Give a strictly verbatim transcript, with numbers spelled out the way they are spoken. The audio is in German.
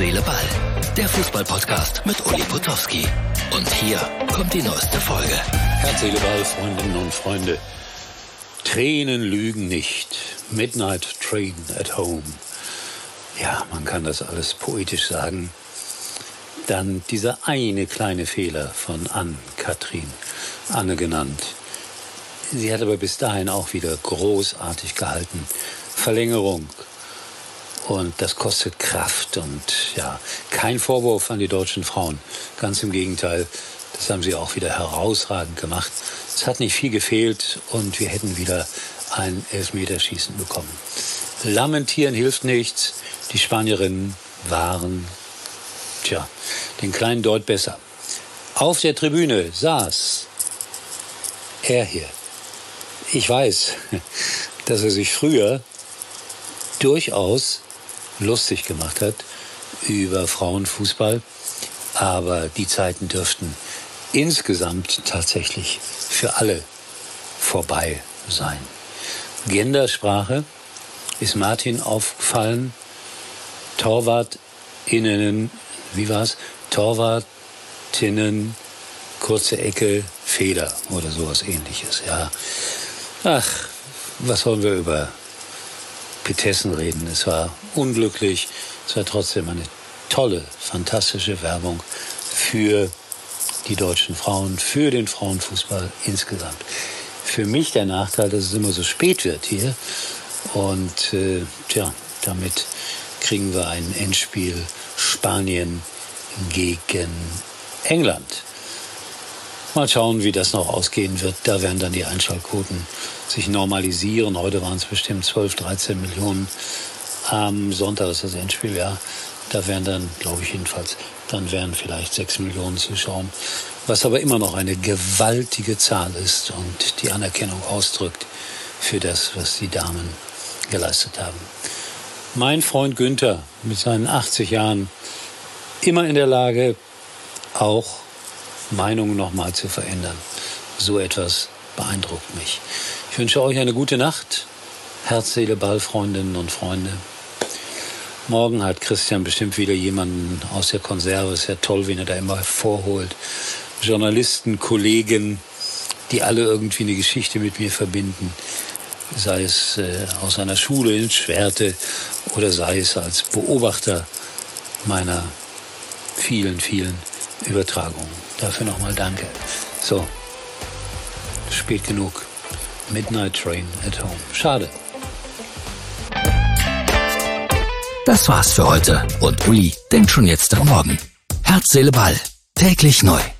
Seele, Ball. Der Fußball-Podcast mit Uli Potowski. Und hier kommt die neueste Folge. Herz, Seele, Ball, Freundinnen und Freunde. Tränen lügen nicht. Midnight Train at Home. Ja, man kann das alles poetisch sagen. Dann dieser eine kleine Fehler von Ann-Kathrin, Anne genannt. Sie hat aber bis dahin auch wieder großartig gehalten. Verlängerung. Und das kostet Kraft und ja, kein Vorwurf an die deutschen Frauen. Ganz im Gegenteil, das haben sie auch wieder herausragend gemacht. Es hat nicht viel gefehlt und wir hätten wieder ein Elfmeterschießen bekommen. Lamentieren hilft nichts. Die Spanierinnen waren, tja, den kleinen Deut besser. Auf der Tribüne saß er hier. Ich weiß, dass er sich früher durchaus lustig gemacht hat über Frauenfußball, aber die Zeiten dürften insgesamt tatsächlich für alle vorbei sein. Gendersprache ist Martin aufgefallen. TorwartInnen, wie war's? Torwartinnen, kurze Ecke, Feder oder sowas ähnliches, ja. Ach, was wollen wir über Petessen reden? Es war unglücklich, es war trotzdem eine tolle, fantastische Werbung für die deutschen Frauen, für den Frauenfußball insgesamt. Für mich der Nachteil, dass es immer so spät wird hier und äh, tja, damit kriegen wir ein Endspiel Spanien gegen England. Mal schauen, wie das noch ausgehen wird. Da werden dann die Einschaltquoten sich normalisieren. Heute waren es bestimmt zwölf, dreizehn Millionen. Am Sonntag ist das Endspiel, ja. Da werden dann, glaube ich jedenfalls, dann werden vielleicht sechs Millionen zuschauen. Was aber immer noch eine gewaltige Zahl ist und die Anerkennung ausdrückt für das, was die Damen geleistet haben. Mein Freund Günther mit seinen achtzig Jahren immer in der Lage, auch Meinungen nochmal zu verändern. So etwas beeindruckt mich. Ich wünsche euch eine gute Nacht. Herz, Seele, Ball, Freundinnen und Freunde. Morgen hat Christian bestimmt wieder jemanden aus der Konserve. Ist ja toll, wen er da immer hervorholt. Journalisten, Kollegen, die alle irgendwie eine Geschichte mit mir verbinden. Sei es äh, aus einer Schule in Schwerte oder sei es als Beobachter meiner vielen, vielen Übertragungen. Dafür nochmal danke. So, spät genug. Midnight Train at Home. Schade. Das war's für heute und Uli denkt schon jetzt am Morgen. Herz, Seele, Ball. Täglich neu.